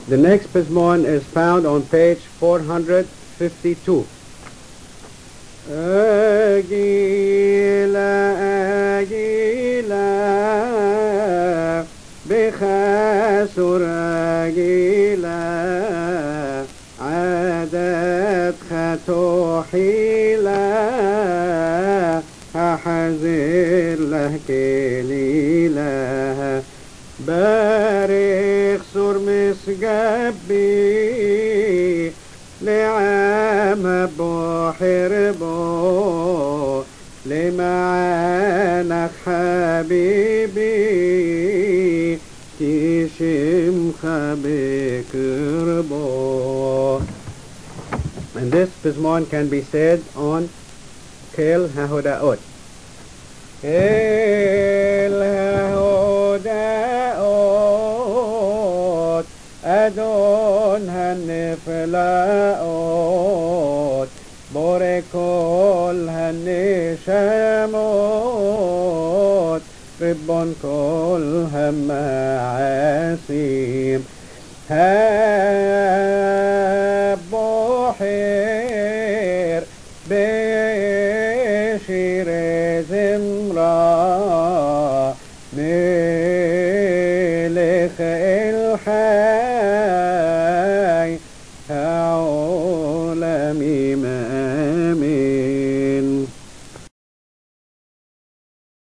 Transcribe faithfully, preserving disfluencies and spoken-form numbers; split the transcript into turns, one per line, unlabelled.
The next pizmon is found on page four hundred fifty-two. أجيلا أجيلا بخاسر أجيلا عادت خطوحيلا أحزر له كليلا بارك سر مسجبي لعام بحر بو لمعانك حبيبي كيشم خبك ربو. And this pizmon can be said on Kel HaHodaot. Kel HaHodaot Adon HaNiflaot Bore Kol HaNishamot Ribbon Kol HaMa'asim HaBoher Beshir Zimra Melech El